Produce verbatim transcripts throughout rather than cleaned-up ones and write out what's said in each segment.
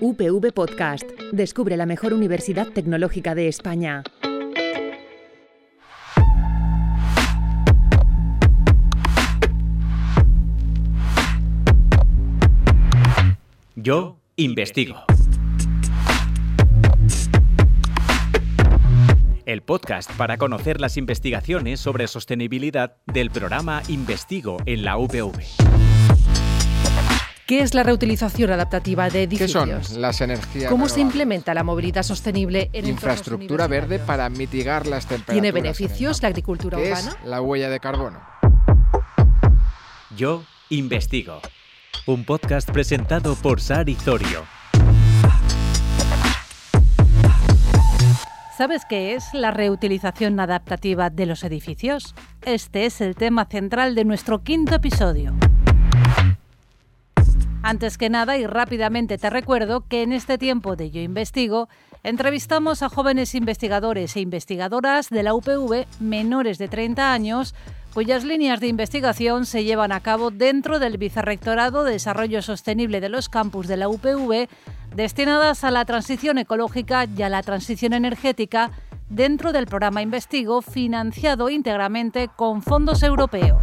U P V Podcast. Descubre la mejor universidad tecnológica de España. Yo investigo. El podcast para conocer las investigaciones sobre sostenibilidad del programa Investigo en la U P V. ¿Qué es la reutilización adaptativa de edificios? ¿Qué son las energías ¿Cómo renovables? se implementa la movilidad sostenible en Infraestructura verde para mitigar las temperaturas. ¿Tiene beneficios la agricultura ¿Qué urbana? es la huella de carbono? Yo investigo. Un podcast presentado por Sari Zorio. ¿Sabes qué es la reutilización adaptativa de los edificios? Este es el tema central de nuestro quinto episodio. Antes que nada y rápidamente te recuerdo que en este tiempo de Yo Investigo entrevistamos a jóvenes investigadores e investigadoras de la U P V menores de treinta años cuyas líneas de investigación se llevan a cabo dentro del Vicerrectorado de Desarrollo Sostenible de los campus de la U P V destinadas a la transición ecológica y a la transición energética dentro del programa Investigo financiado íntegramente con fondos europeos.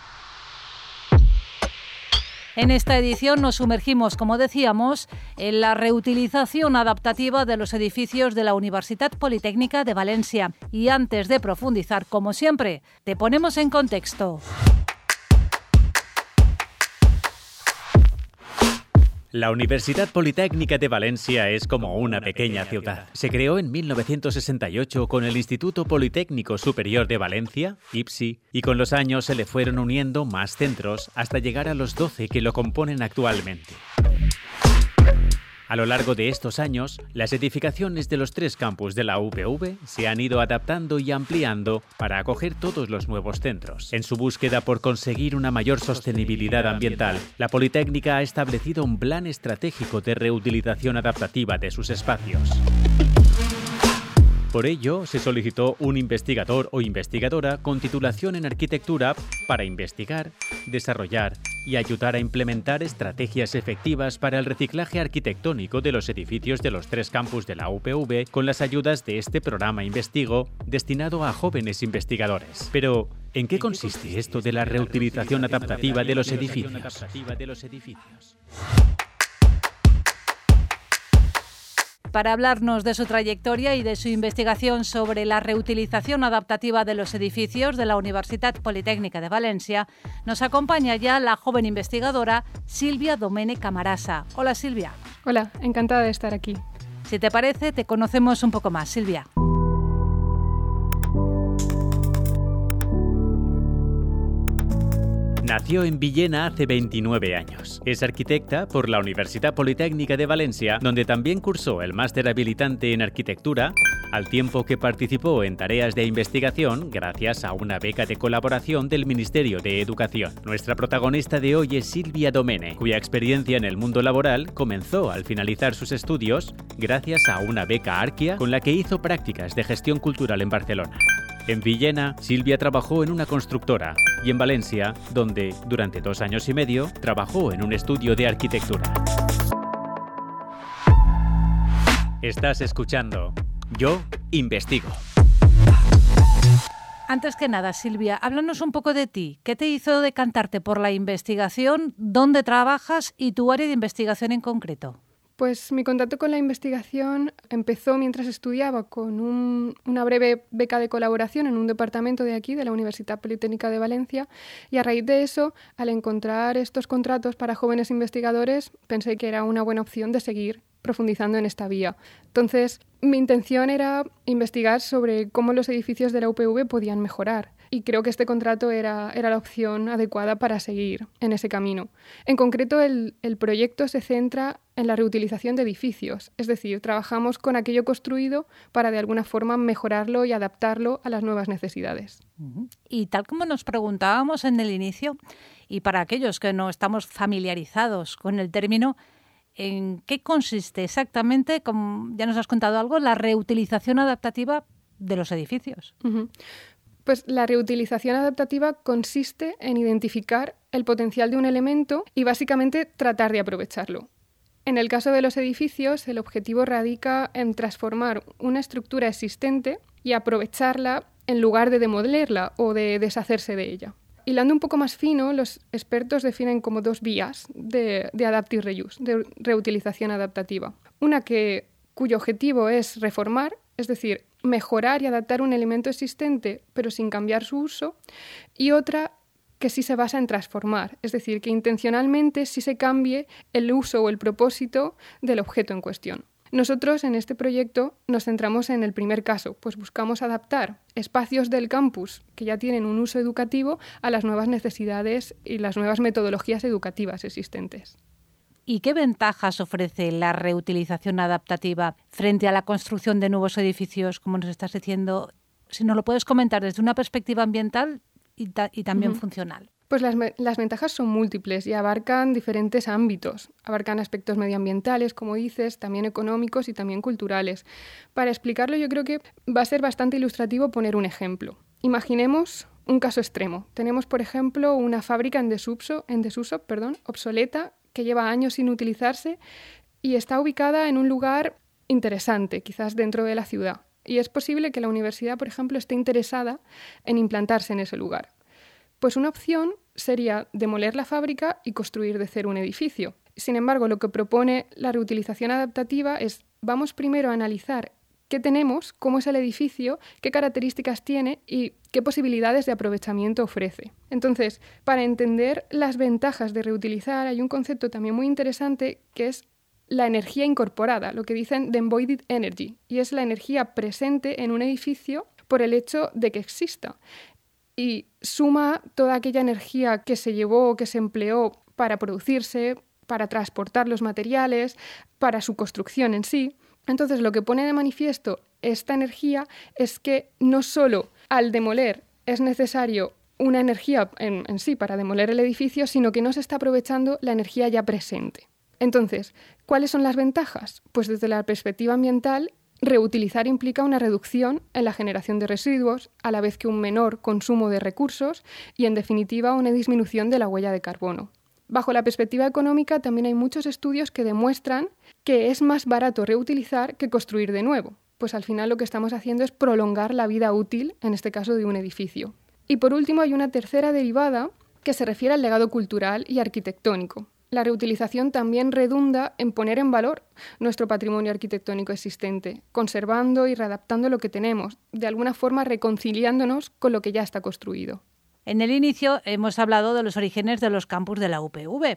En esta edición nos sumergimos, como decíamos, en la reutilización adaptativa de los edificios de la Universitat Politécnica de Valencia. Y antes de profundizar, como siempre, te ponemos en contexto. La Universitat Politécnica de Valencia es como una pequeña ciudad. Se creó en mil novecientos sesenta y ocho con el Instituto Politécnico Superior de Valencia, I P S I, y con los años se le fueron uniendo más centros hasta llegar a los doce que lo componen actualmente. A lo largo de estos años, las edificaciones de los tres campus de la U P V se han ido adaptando y ampliando para acoger todos los nuevos centros. En su búsqueda por conseguir una mayor sostenibilidad ambiental, la Politécnica ha establecido un plan estratégico de reutilización adaptativa de sus espacios. Por ello, se solicitó un investigador o investigadora con titulación en arquitectura para investigar, desarrollar y ayudar a implementar estrategias efectivas para el reciclaje arquitectónico de los edificios de los tres campus de la U P V con las ayudas de este programa Investigo destinado a jóvenes investigadores. Pero, ¿en qué consiste esto de la reutilización adaptativa de los edificios? Para hablarnos de su trayectoria y de su investigación sobre la reutilización adaptativa de los edificios de la Universitat Politécnica de Valencia, nos acompaña ya la joven investigadora Silvia Domene Camarasa. Hola, Silvia. Hola, encantada de estar aquí. Si te parece, te conocemos un poco más, Silvia. Nació en Villena hace veintinueve años. Es arquitecta por la Universitat Politécnica de Valencia, donde también cursó el máster habilitante en arquitectura, al tiempo que participó en tareas de investigación gracias a una beca de colaboración del Ministerio de Educación. Nuestra protagonista de hoy es Silvia Domene, cuya experiencia en el mundo laboral comenzó al finalizar sus estudios gracias a una beca Arquia con la que hizo prácticas de gestión cultural en Barcelona. En Villena, Silvia trabajó en una constructora y en Valencia, donde, durante dos años y medio, trabajó en un estudio de arquitectura. Estás escuchando Yo Investigo. Antes que nada, Silvia, háblanos un poco de ti. ¿Qué te hizo decantarte por la investigación? ¿Dónde trabajas y tu área de investigación en concreto? Pues mi contacto con la investigación empezó mientras estudiaba con un, una breve beca de colaboración en un departamento de aquí, de la Universitat Politécnica de Valencia, y a raíz de eso, al encontrar estos contratos para jóvenes investigadores, pensé que era una buena opción de seguir profundizando en esta vía. Entonces, mi intención era investigar sobre cómo los edificios de la U P V podían mejorar. Y creo que este contrato era, era la opción adecuada para seguir en ese camino. En concreto, el, el proyecto se centra en la reutilización de edificios, es decir, trabajamos con aquello construido para de alguna forma mejorarlo y adaptarlo a las nuevas necesidades. Y tal como nos preguntábamos en el inicio, y para aquellos que no estamos familiarizados con el término, ¿en qué consiste exactamente, como ya nos has contado algo, la reutilización adaptativa de los edificios? Uh-huh. Pues la reutilización adaptativa consiste en identificar el potencial de un elemento y básicamente tratar de aprovecharlo. En el caso de los edificios, el objetivo radica en transformar una estructura existente y aprovecharla en lugar de demolerla o de deshacerse de ella. Hilando un poco más fino, los expertos definen como dos vías de, de adaptive reuse, de reutilización adaptativa. Una que, cuyo objetivo es reformar, es decir, mejorar y adaptar un elemento existente pero sin cambiar su uso, y otra que sí se basa en transformar, es decir, que intencionalmente sí se cambie el uso o el propósito del objeto en cuestión. Nosotros en este proyecto nos centramos en el primer caso, pues buscamos adaptar espacios del campus que ya tienen un uso educativo a las nuevas necesidades y las nuevas metodologías educativas existentes. ¿Y qué ventajas ofrece la reutilización adaptativa frente a la construcción de nuevos edificios, como nos estás diciendo? Si nos lo puedes comentar desde una perspectiva ambiental y, ta- y también uh-huh. funcional. Pues las, las ventajas son múltiples y abarcan diferentes ámbitos. Abarcan aspectos medioambientales, como dices, también económicos y también culturales. Para explicarlo, yo creo que va a ser bastante ilustrativo poner un ejemplo. Imaginemos un caso extremo. Tenemos, por ejemplo, una fábrica en desuso, en desuso, perdón, obsoleta, que lleva años sin utilizarse y está ubicada en un lugar interesante, quizás dentro de la ciudad. Y es posible que la universidad, por ejemplo, esté interesada en implantarse en ese lugar. Pues una opción sería demoler la fábrica y construir de cero un edificio. Sin embargo, lo que propone la reutilización adaptativa es, vamos primero a analizar qué tenemos, cómo es el edificio, qué características tiene y qué posibilidades de aprovechamiento ofrece. Entonces, para entender las ventajas de reutilizar, hay un concepto también muy interesante que es la energía incorporada, lo que dicen the embodied energy, y es la energía presente en un edificio por el hecho de que exista. Y suma toda aquella energía que se llevó, que se empleó para producirse, para transportar los materiales, para su construcción en sí. Entonces, lo que pone de manifiesto esta energía es que no solo al demoler es necesario una energía en, en sí para demoler el edificio, sino que no se está aprovechando la energía ya presente. Entonces, ¿cuáles son las ventajas? Pues desde la perspectiva ambiental, reutilizar implica una reducción en la generación de residuos, a la vez que un menor consumo de recursos y, en definitiva, una disminución de la huella de carbono. Bajo la perspectiva económica, también hay muchos estudios que demuestran que es más barato reutilizar que construir de nuevo, pues al final lo que estamos haciendo es prolongar la vida útil, en este caso de un edificio. Y por último, hay una tercera derivada que se refiere al legado cultural y arquitectónico. La reutilización también redunda en poner en valor nuestro patrimonio arquitectónico existente, conservando y readaptando lo que tenemos, de alguna forma reconciliándonos con lo que ya está construido. En el inicio hemos hablado de los orígenes de los campus de la U P V.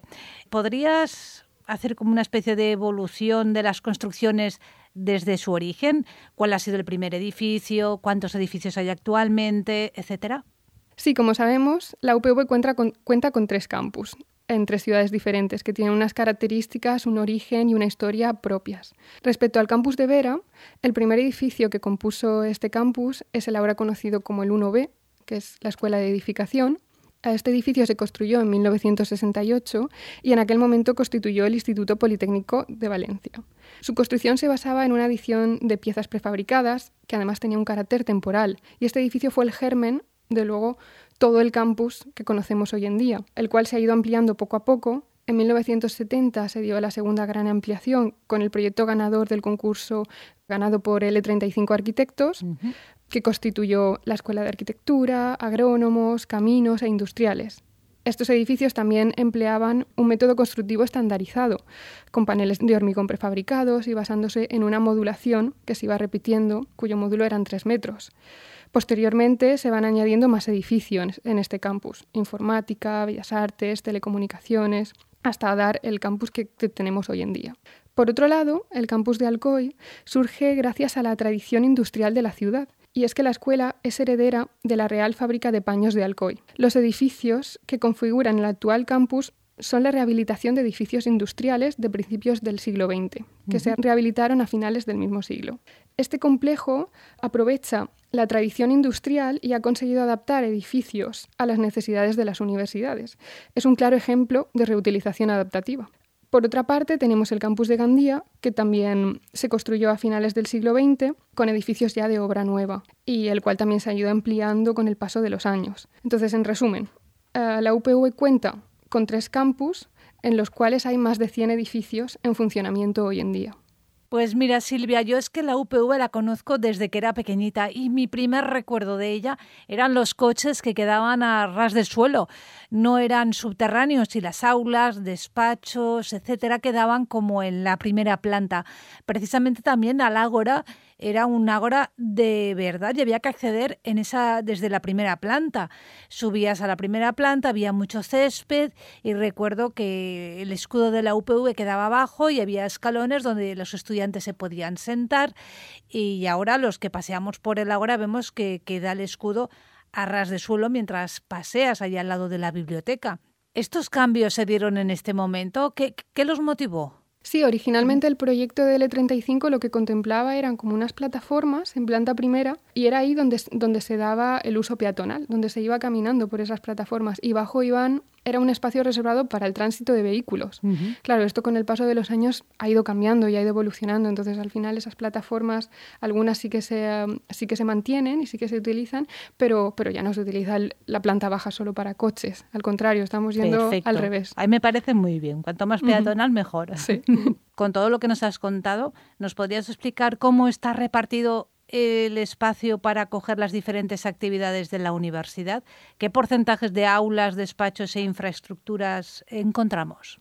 ¿Podrías hacer como una especie de evolución de las construcciones desde su origen? ¿Cuál ha sido el primer edificio? ¿Cuántos edificios hay actualmente? Etcétera. Sí, como sabemos, la U P V cuenta con, cuenta con tres campus en tres ciudades diferentes que tienen unas características, un origen y una historia propias. Respecto al campus de Vera, el primer edificio que compuso este campus es el ahora conocido como el uno B, que es la Escuela de Edificación. Este edificio se construyó en mil novecientos sesenta y ocho y en aquel momento constituyó el Instituto Politécnico de Valencia. Su construcción se basaba en una adición de piezas prefabricadas, que además tenía un carácter temporal, y este edificio fue el germen de luego todo el campus que conocemos hoy en día, el cual se ha ido ampliando poco a poco. En mil novecientos setenta se dio la segunda gran ampliación con el proyecto ganador del concurso ganado por L treinta y cinco Arquitectos, uh-huh. que constituyó la Escuela de Arquitectura, agrónomos, caminos e industriales. Estos edificios también empleaban un método constructivo estandarizado, con paneles de hormigón prefabricados y basándose en una modulación que se iba repitiendo, cuyo módulo eran tres metros. Posteriormente se van añadiendo más edificios en este campus, informática, bellas artes, telecomunicaciones, hasta dar el campus que tenemos hoy en día. Por otro lado, el campus de Alcoy surge gracias a la tradición industrial de la ciudad, y es que la escuela es heredera de la Real Fábrica de Paños de Alcoy. Los edificios que configuran el actual campus son la rehabilitación de edificios industriales de principios del siglo veinte, que uh-huh. se rehabilitaron a finales del mismo siglo. Este complejo aprovecha la tradición industrial y ha conseguido adaptar edificios a las necesidades de las universidades. Es un claro ejemplo de reutilización adaptativa. Por otra parte, tenemos el campus de Gandía, que también se construyó a finales del siglo veinte con edificios ya de obra nueva y el cual también se ha ido ampliando con el paso de los años. Entonces, en resumen, la U P V cuenta con tres campus en los cuales hay más de cien edificios en funcionamiento hoy en día. Pues mira, Silvia, yo es que la U P V la conozco desde que era pequeñita y mi primer recuerdo de ella eran los coches que quedaban a ras de suelo. No eran subterráneos y las aulas, despachos, etcétera, quedaban como en la primera planta. Precisamente también al ágora era un ágora de verdad y había que acceder en esa desde la primera planta. Subías a la primera planta, había mucho césped y recuerdo que el escudo de la U P V quedaba abajo y había escalones donde los estudiantes se podían sentar, y ahora los que paseamos por el ágora vemos que queda el escudo a ras de suelo mientras paseas allá al lado de la biblioteca. ¿Estos cambios se dieron en este momento? ¿Qué, qué los motivó? Sí, originalmente el proyecto de L treinta y cinco lo que contemplaba eran como unas plataformas en planta primera, y era ahí donde, donde se daba el uso peatonal, donde se iba caminando por esas plataformas, y bajo iban, era un espacio reservado para el tránsito de vehículos. Uh-huh. Claro, esto con el paso de los años ha ido cambiando y ha ido evolucionando, entonces al final esas plataformas, algunas sí que se, sí que se mantienen y sí que se utilizan, pero, pero ya no se utiliza el, la planta baja solo para coches, al contrario, estamos yendo Perfecto. Al revés. A mí me parece muy bien, cuanto más peatonal uh-huh. mejor. Sí. Con todo lo que nos has contado, ¿nos podrías explicar cómo está repartido el espacio para acoger las diferentes actividades de la universidad? ¿Qué porcentajes de aulas, despachos e infraestructuras encontramos?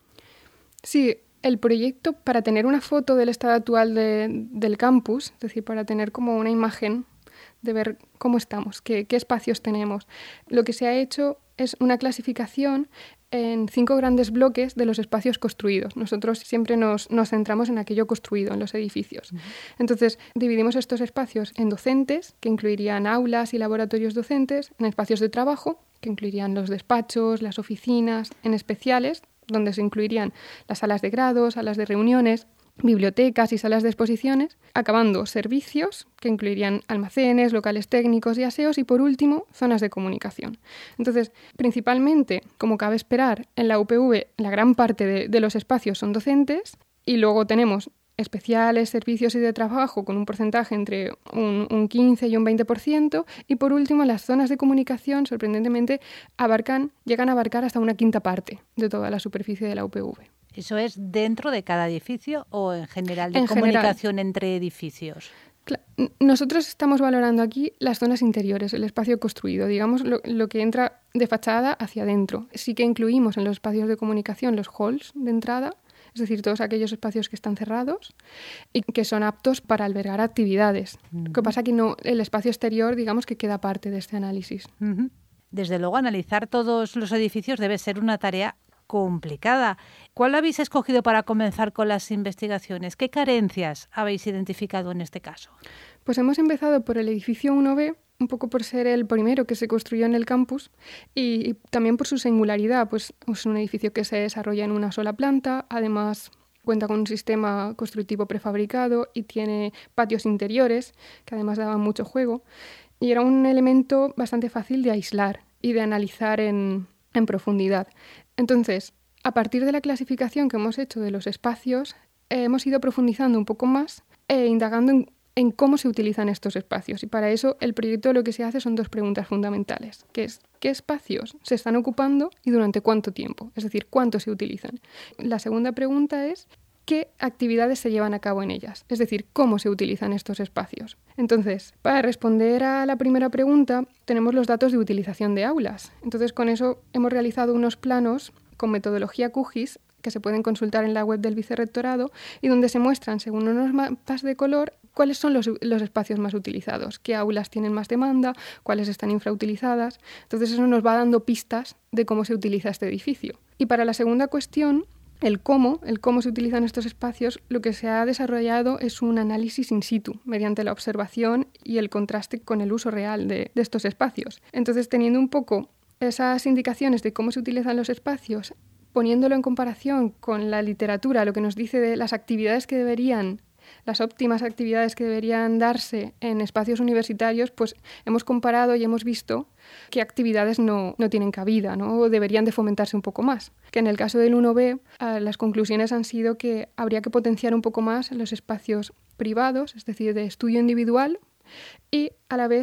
Sí, el proyecto, para tener una foto del estado actual de, del campus, es decir, para tener como una imagen de ver cómo estamos, qué, qué espacios tenemos, lo que se ha hecho es una clasificación en cinco grandes bloques de los espacios construidos. Nosotros siempre nos, nos centramos en aquello construido, en los edificios. Uh-huh. Entonces, dividimos estos espacios en docentes, que incluirían aulas y laboratorios docentes, en espacios de trabajo, que incluirían los despachos, las oficinas, en especiales, donde se incluirían las salas de grado, salas de reuniones, bibliotecas y salas de exposiciones, acabando servicios, que incluirían almacenes, locales técnicos y aseos, y por último, zonas de comunicación. Entonces, principalmente, como cabe esperar, en la U P V la gran parte de, de los espacios son docentes, y luego tenemos especiales, servicios y de trabajo con un porcentaje entre un, un quince y un veinte por ciento, y por último las zonas de comunicación, sorprendentemente, abarcan, llegan a abarcar hasta una quinta parte de toda la superficie de la U P V. ¿Eso es dentro de cada edificio o en general de en comunicación general. entre edificios? Nosotros estamos valorando aquí las zonas interiores, el espacio construido, digamos lo, lo que entra de fachada hacia adentro. Sí que incluimos en los espacios de comunicación los halls de entrada, es decir, todos aquellos espacios que están cerrados y que son aptos para albergar actividades. Uh-huh. Lo que pasa es que no, el espacio exterior, digamos que queda parte de este análisis. Uh-huh. Desde luego, analizar todos los edificios debe ser una tarea complicada. ¿Cuál habéis escogido para comenzar con las investigaciones? ¿Qué carencias habéis identificado en este caso? Pues hemos empezado por el edificio uno B, un poco por ser el primero que se construyó en el campus y, y también por su singularidad, pues es un edificio que se desarrolla en una sola planta, además cuenta con un sistema constructivo prefabricado y tiene patios interiores que además daban mucho juego, y era un elemento bastante fácil de aislar y de analizar en, en profundidad. Entonces, a partir de la clasificación que hemos hecho de los espacios, eh, hemos ido profundizando un poco más e indagando en, en cómo se utilizan estos espacios. Y para eso el proyecto lo que se hace son dos preguntas fundamentales, que es ¿qué espacios se están ocupando y durante cuánto tiempo? Es decir, ¿cuánto se utilizan? La segunda pregunta es ¿qué actividades se llevan a cabo en ellas? Es decir, ¿cómo se utilizan estos espacios? Entonces, para responder a la primera pregunta, tenemos los datos de utilización de aulas. Entonces, con eso hemos realizado unos planos con metodología QGIS que se pueden consultar en la web del Vicerrectorado y donde se muestran, según unos mapas de color, cuáles son los, los espacios más utilizados, qué aulas tienen más demanda, cuáles están infrautilizadas. Entonces, eso nos va dando pistas de cómo se utiliza este edificio. Y para la segunda cuestión, El cómo, el cómo se utilizan estos espacios, lo que se ha desarrollado es un análisis in situ, mediante la observación y el contraste con el uso real de, de estos espacios. Entonces, teniendo un poco esas indicaciones de cómo se utilizan los espacios, poniéndolo en comparación con la literatura, lo que nos dice de las actividades que deberían, las óptimas actividades que deberían darse en espacios universitarios, pues hemos comparado y hemos visto qué actividades no, no tienen cabida, ¿no? O deberían de fomentarse un poco más. Que en el caso del uno B, eh, las conclusiones han sido que habría que potenciar un poco más los espacios privados, es decir, de estudio individual, y a la vez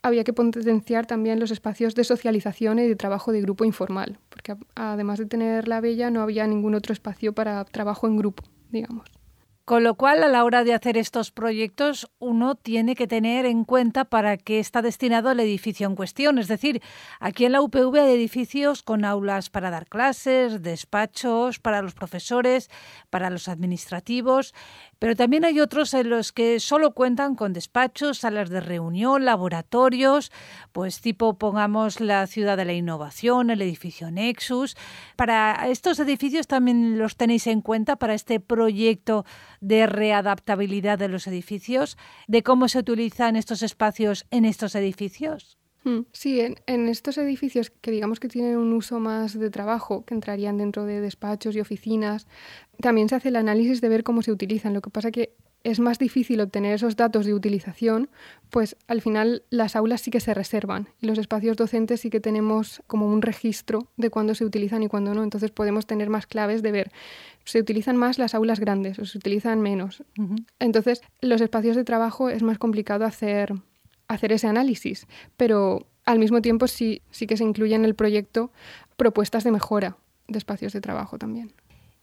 había que potenciar también los espacios de socialización y de trabajo de grupo informal, porque además de tener la Bella no había ningún otro espacio para trabajo en grupo, digamos. Con lo cual, a la hora de hacer estos proyectos, uno tiene que tener en cuenta para qué está destinado el edificio en cuestión. Es decir, aquí en la U P V hay edificios con aulas para dar clases, despachos para los profesores, para los administrativos, pero también hay otros en los que solo cuentan con despachos, salas de reunión, laboratorios, pues tipo, pongamos, la Ciudad de la Innovación, el edificio Nexus. Para estos edificios también los tenéis en cuenta para este proyecto de readaptabilidad de los edificios, de cómo se utilizan estos espacios en estos edificios. Sí, en, en estos edificios que digamos que tienen un uso más de trabajo, que entrarían dentro de despachos y oficinas, también se hace el análisis de ver cómo se utilizan. Lo que pasa que es más difícil obtener esos datos de utilización, pues al final las aulas sí que se reservan y los espacios docentes sí que tenemos como un registro de cuándo se utilizan y cuándo no. Entonces podemos tener más claves de ver, se utilizan más las aulas grandes o se utilizan menos. Uh-huh. Entonces los espacios de trabajo es más complicado hacer, hacer ese análisis, pero al mismo tiempo sí, sí que se incluye en el proyecto propuestas de mejora de espacios de trabajo también.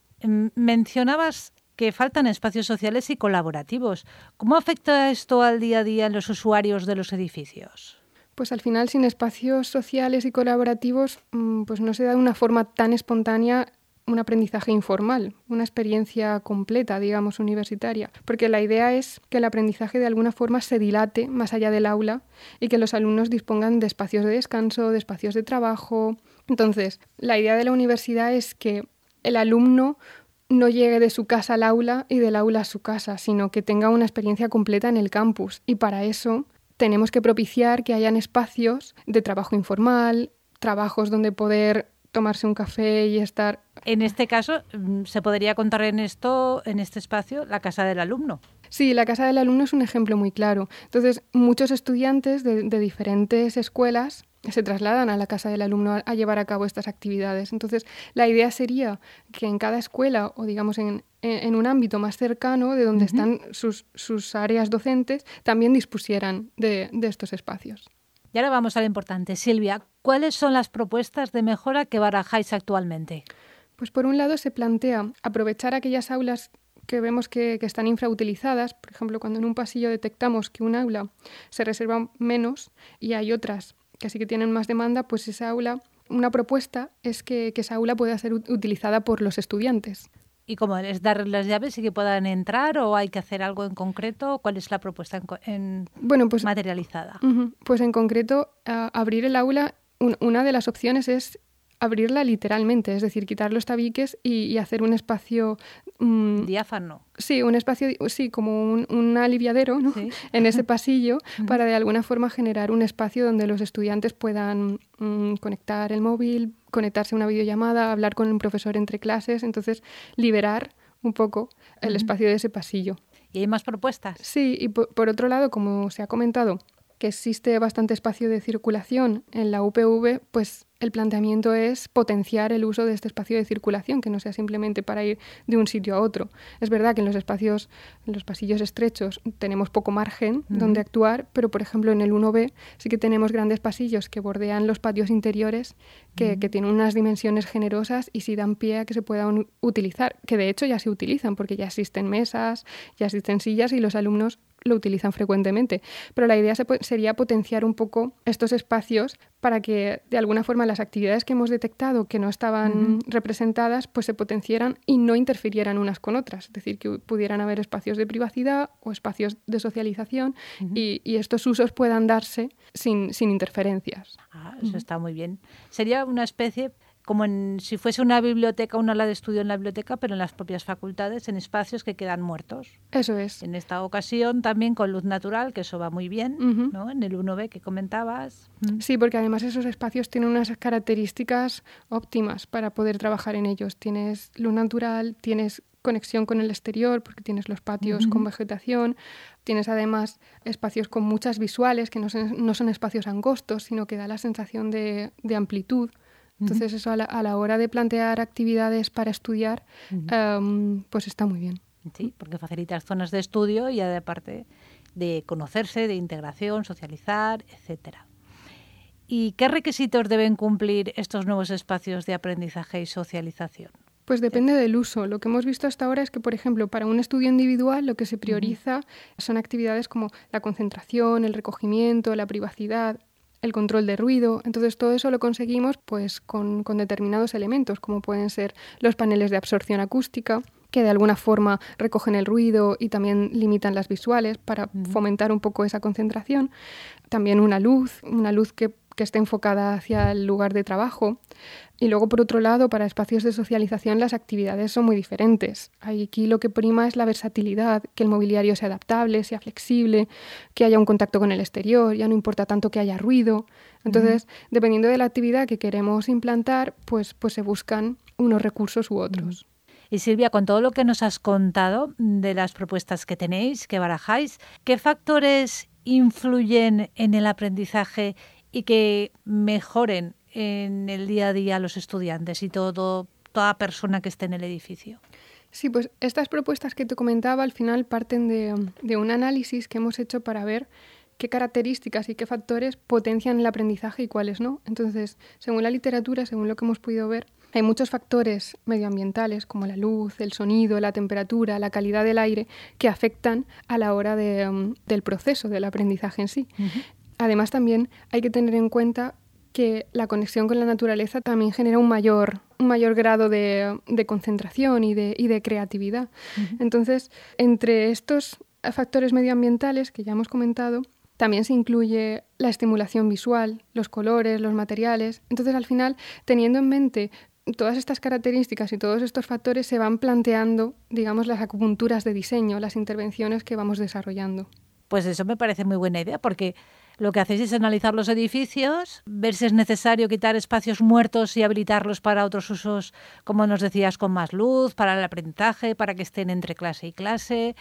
Mencionabas que faltan espacios sociales y colaborativos. ¿Cómo afecta esto al día a día en los usuarios de los edificios? Pues al final, sin espacios sociales y colaborativos, pues no se da de una forma tan espontánea un aprendizaje informal, una experiencia completa, digamos, universitaria. Porque la idea es que el aprendizaje de alguna forma se dilate más allá del aula y que los alumnos dispongan de espacios de descanso, de espacios de trabajo. Entonces, la idea de la universidad es que el alumno no llegue de su casa al aula y del aula a su casa, sino que tenga una experiencia completa en el campus. Y para eso tenemos que propiciar que hayan espacios de trabajo informal, trabajos donde poder tomarse un café y estar. En este caso, ¿se podría contar en esto, en este espacio, la casa del alumno? Sí, la casa del alumno es un ejemplo muy claro. Entonces, muchos estudiantes de, de diferentes escuelas se trasladan a la casa del alumno a, a llevar a cabo estas actividades. Entonces, la idea sería que en cada escuela o, digamos, en, en, en un ámbito más cercano de donde uh-huh. están sus, sus áreas docentes, también dispusieran de, de estos espacios. Y ahora vamos a lo importante. Silvia, ¿cuáles son las propuestas de mejora que barajáis actualmente? Pues por un lado se plantea aprovechar aquellas aulas que vemos que, que están infrautilizadas. Por ejemplo, cuando en un pasillo detectamos que un aula se reserva menos y hay otras que sí que tienen más demanda, pues esa aula, una propuesta es que, que esa aula pueda ser utilizada por los estudiantes. ¿Y cómo es darles las llaves y que puedan entrar o hay que hacer algo en concreto? ¿Cuál es la propuesta en, en bueno, pues, materializada? Uh-huh. Pues en concreto, uh, abrir el aula, un, una de las opciones es abrirla literalmente, es decir, quitar los tabiques y, y hacer un espacio um, diáfano. Sí, un espacio, sí, como un, un aliviadero, ¿no? ¿Sí? En ese pasillo uh-huh. para de alguna forma generar un espacio donde los estudiantes puedan um, conectar el móvil, conectarse a una videollamada, hablar con un profesor entre clases, entonces liberar un poco el uh-huh. espacio de ese pasillo. ¿Y hay más propuestas? Sí, y por, por otro lado, como se ha comentado, que existe bastante espacio de circulación en la U P V, pues el planteamiento es potenciar el uso de este espacio de circulación, que no sea simplemente para ir de un sitio a otro. Es verdad que en los espacios, en los pasillos estrechos tenemos poco margen uh-huh. donde actuar, pero por ejemplo en el uno B sí que tenemos grandes pasillos que bordean los patios interiores, que, uh-huh. que tienen unas dimensiones generosas y sí dan pie a que se puedan utilizar, que de hecho ya se utilizan porque ya existen mesas, ya existen sillas y los alumnos lo utilizan frecuentemente. Pero la idea se, sería potenciar un poco estos espacios para que de alguna forma las actividades que hemos detectado que no estaban uh-huh. representadas pues se potenciaran y no interfirieran unas con otras. Es decir, que pudieran haber espacios de privacidad o espacios de socialización uh-huh. y, y estos usos puedan darse sin, sin interferencias. Ah, eso uh-huh. está muy bien. Sería una especie como en, si fuese una biblioteca, una aula de estudio en la biblioteca, pero en las propias facultades, en espacios que quedan muertos. Eso es. En esta ocasión también con luz natural, que eso va muy bien, uh-huh. ¿no? En el uno B que comentabas. Sí, porque además esos espacios tienen unas características óptimas para poder trabajar en ellos. Tienes luz natural, tienes conexión con el exterior, porque tienes los patios uh-huh. con vegetación, tienes además espacios con muchas visuales, que no son, no son espacios angostos, sino que da la sensación de, de amplitud. Entonces eso a la, a la hora de plantear actividades para estudiar, uh-huh. um, pues está muy bien. Sí, porque facilitas zonas de estudio y aparte de conocerse, de integración, socializar, etcétera. ¿Y qué requisitos deben cumplir estos nuevos espacios de aprendizaje y socialización? Pues depende del uso. Lo que hemos visto hasta ahora es que, por ejemplo, para un estudio individual lo que se prioriza uh-huh. son actividades como la concentración, el recogimiento, la privacidad, el control de ruido. Entonces, todo eso lo conseguimos pues con, con determinados elementos, como pueden ser los paneles de absorción acústica, que de alguna forma recogen el ruido y también limitan las visuales para uh-huh. fomentar un poco esa concentración. También una luz, una luz que, que esté enfocada hacia el lugar de trabajo. Y luego, por otro lado, para espacios de socialización las actividades son muy diferentes. Aquí lo que prima es la versatilidad, que el mobiliario sea adaptable, sea flexible, que haya un contacto con el exterior, ya no importa tanto que haya ruido. Entonces, uh-huh. dependiendo de la actividad que queremos implantar, pues, pues se buscan unos recursos u otros. Uh-huh. Y Silvia, con todo lo que nos has contado de las propuestas que tenéis, que barajáis, ¿qué factores influyen en el aprendizaje y que mejoren en el día a día a los estudiantes y todo, toda persona que esté en el edificio? Sí, pues estas propuestas que te comentaba al final parten de, de un análisis que hemos hecho para ver qué características y qué factores potencian el aprendizaje y cuáles no. Entonces, según la literatura, según lo que hemos podido ver, hay muchos factores medioambientales como la luz, el sonido, la temperatura, la calidad del aire que afectan a la hora de, um, del proceso del aprendizaje en sí. Uh-huh. Además, también hay que tener en cuenta que la conexión con la naturaleza también genera un mayor, un mayor grado de, de concentración y de, y de creatividad. Uh-huh. Entonces, entre estos factores medioambientales que ya hemos comentado, también se incluye la estimulación visual, los colores, los materiales. Entonces, al final, teniendo en mente todas estas características y todos estos factores, se van planteando, digamos, las acupunturas de diseño, las intervenciones que vamos desarrollando. Pues eso me parece muy buena idea, porque lo que hacéis es analizar los edificios, ver si es necesario quitar espacios muertos y habilitarlos para otros usos, como nos decías, con más luz, para el aprendizaje, para que estén entre clase y clase,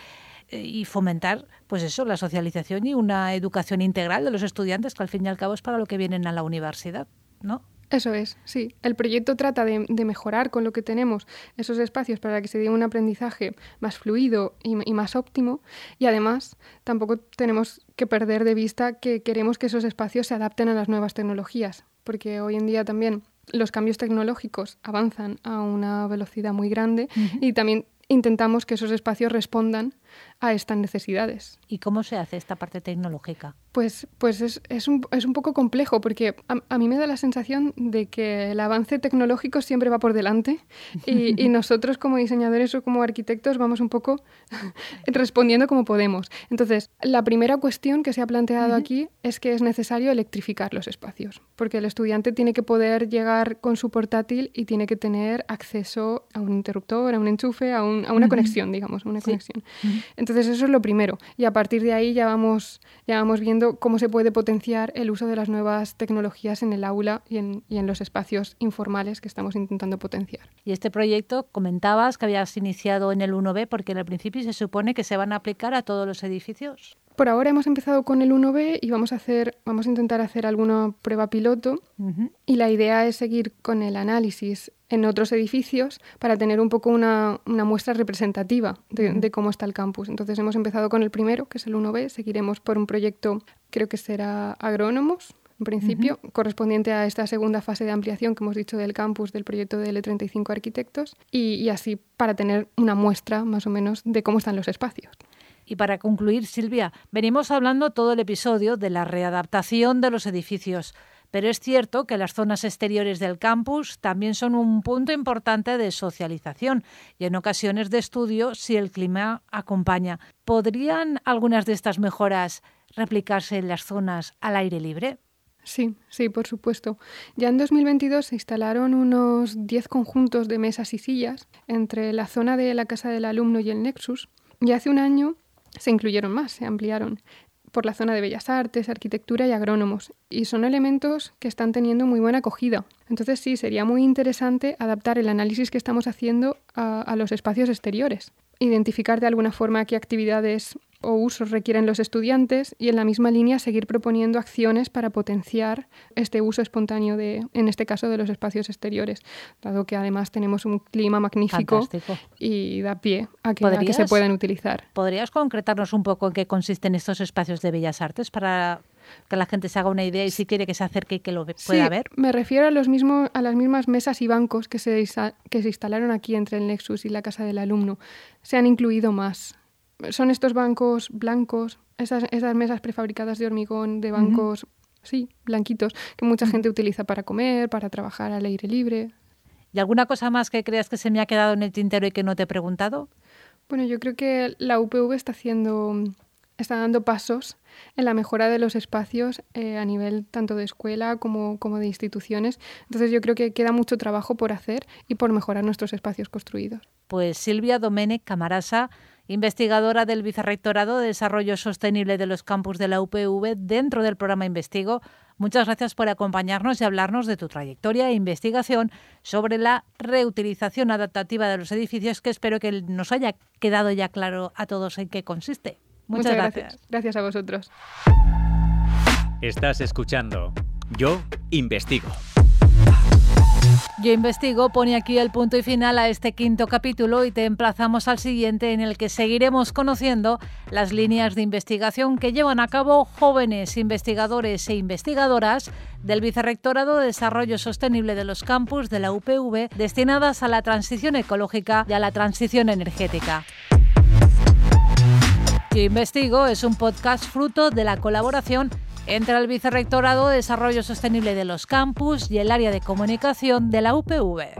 y fomentar, pues eso, la socialización y una educación integral de los estudiantes, que al fin y al cabo es para lo que vienen a la universidad, ¿no? Eso es, sí. El proyecto trata de, de mejorar con lo que tenemos esos espacios para que se dé un aprendizaje más fluido y, y más óptimo, y además tampoco tenemos que perder de vista que queremos que esos espacios se adapten a las nuevas tecnologías, porque hoy en día también los cambios tecnológicos avanzan a una velocidad muy grande uh-huh. y también intentamos que esos espacios respondan a estas necesidades. ¿Y cómo se hace esta parte tecnológica? Pues, pues es, es, un, es un poco complejo, porque a, a mí me da la sensación de que el avance tecnológico siempre va por delante y, y nosotros como diseñadores o como arquitectos vamos un poco respondiendo como podemos. Entonces, la primera cuestión que se ha planteado uh-huh. aquí es que es necesario electrificar los espacios, porque el estudiante tiene que poder llegar con su portátil y tiene que tener acceso a un interruptor, a un enchufe, a, un, a una uh-huh. conexión, digamos, una sí. conexión. Uh-huh. Entonces, eso es lo primero. Y a partir de ahí ya vamos, ya vamos viendo cómo se puede potenciar el uso de las nuevas tecnologías en el aula y en, y en los espacios informales que estamos intentando potenciar. Y este proyecto, comentabas que habías iniciado en el uno B, porque en el principio se supone que se van a aplicar a todos los edificios. Por ahora hemos empezado con el uno B y vamos a hacer, vamos a intentar hacer alguna prueba piloto uh-huh. y la idea es seguir con el análisis en otros edificios para tener un poco una, una muestra representativa de, uh-huh. de cómo está el campus. Entonces hemos empezado con el primero, que es el uno B, seguiremos por un proyecto, creo que será agrónomos, en principio, uh-huh. correspondiente a esta segunda fase de ampliación que hemos dicho del campus del proyecto de L treinta y cinco Arquitectos y, y así para tener una muestra más o menos de cómo están los espacios. Y para concluir, Silvia, venimos hablando todo el episodio de la readaptación de los edificios, pero es cierto que las zonas exteriores del campus también son un punto importante de socialización y en ocasiones de estudio si el clima acompaña. ¿Podrían algunas de estas mejoras replicarse en las zonas al aire libre? Sí, sí, por supuesto. Ya en dos mil veintidós se instalaron unos diez conjuntos de mesas y sillas entre la zona de la Casa del Alumno y el Nexus, y hace un año se incluyeron más, se ampliaron por la zona de Bellas Artes, Arquitectura y Agrónomos, y son elementos que están teniendo muy buena acogida. Entonces sí, sería muy interesante adaptar el análisis que estamos haciendo a, a los espacios exteriores, identificar de alguna forma qué actividades o usos requieren los estudiantes y en la misma línea seguir proponiendo acciones para potenciar este uso espontáneo de, en este caso, de los espacios exteriores, dado que además tenemos un clima magnífico. Fantástico. Y da pie a que, a que se puedan utilizar. ¿Podrías concretarnos un poco en qué consisten estos espacios de bellas artes para que la gente se haga una idea y si quiere que se acerque y que lo pueda sí, ver? Me refiero a, los mismos, a las mismas mesas y bancos que se, que se instalaron aquí entre el Nexus y la Casa del Alumno. Se han incluido más. Son estos bancos blancos, esas, esas mesas prefabricadas de hormigón, de bancos, uh-huh. sí, blanquitos, que mucha uh-huh. gente utiliza para comer, para trabajar al aire libre. ¿Y alguna cosa más que creas que se me ha quedado en el tintero y que no te he preguntado? Bueno, yo creo que la U P V está haciendo, está dando pasos en la mejora de los espacios eh, a nivel tanto de escuela como, como de instituciones. Entonces yo creo que queda mucho trabajo por hacer y por mejorar nuestros espacios construidos. Pues Silvia Domènech Camarasa, investigadora del Vicerrectorado de Desarrollo Sostenible de los Campus de la U P V dentro del programa Investigo, muchas gracias por acompañarnos y hablarnos de tu trayectoria e investigación sobre la reutilización adaptativa de los edificios, que espero que nos haya quedado ya claro a todos en qué consiste. Muchas, muchas gracias. gracias. Gracias a vosotros. Estás escuchando Yo Investigo. Yo Investigo pone aquí el punto y final a este quinto capítulo y te emplazamos al siguiente, en el que seguiremos conociendo las líneas de investigación que llevan a cabo jóvenes investigadores e investigadoras del Vicerrectorado de Desarrollo Sostenible de los Campus de la U P V, destinadas a la transición ecológica y a la transición energética. Yo Investigo es un podcast fruto de la colaboración entre el Vicerrectorado de Desarrollo Sostenible de los Campus y el área de comunicación de la U P V.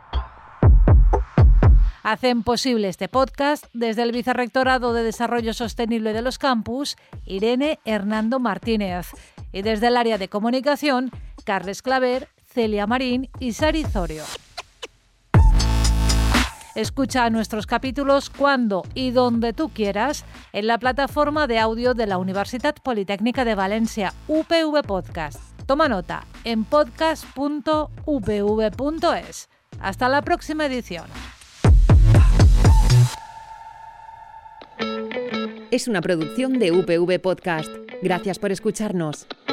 Hacen posible este podcast desde el Vicerrectorado de Desarrollo Sostenible de los Campus, Irene Hernando Martínez, y desde el área de comunicación, Carles Claver, Celia Marín y Sari Zorio. Escucha nuestros capítulos cuando y donde tú quieras en la plataforma de audio de la Universitat Politécnica de Valencia, U P V Podcast. Toma nota en podcast punto u p v punto es. Hasta la próxima edición. Es una producción de U P V Podcast. Gracias por escucharnos.